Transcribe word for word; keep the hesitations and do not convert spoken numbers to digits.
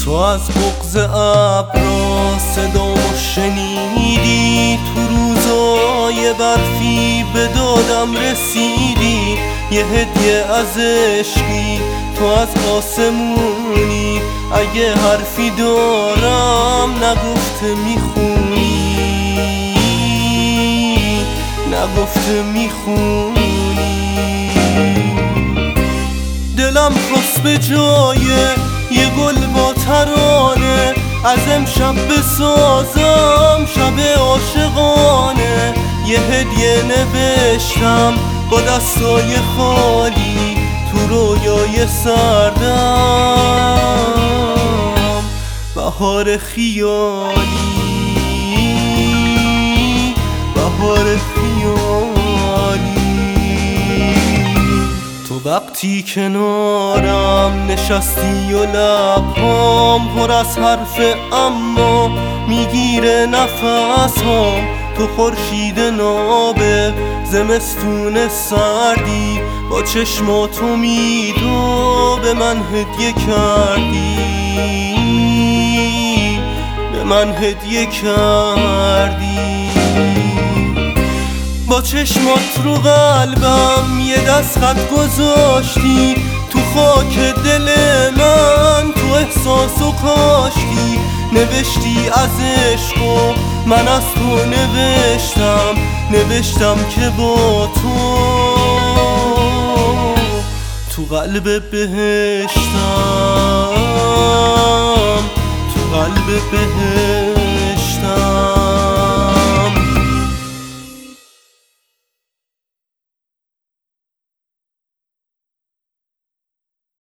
تو از بغض ابرا صدامو شنیدی، تو روزای برفی به دادم رسیدی. یه هدیه از عشقی تو از آسمونی، اگه حرفی دارم نگفته میخونی، نگفته میخونی. دلم خواست به جای یه گل با ترانه، از امشب بسازم شب عاشقانه. یه هدیه نوشتم با دستای خالی، تو رویای سردم بهار خیالی، بهار خیالی. تو وقتی کنارم نشستی و لبهام پر از حرف اما میگیره نفسام. تو خورشید نابه زمستون سردی، با چشمات امیدو به من هدیه کردی، به من هدیه کردی. با چشمات رو قلبم یه دست خط گذاشتی، تو خاک دل من تو احساسو کاشتی. نوشتی از عشق و من از تو نوشتم، نوشتم که با تو تو قلب بهشتم، تو قلب بهشتم.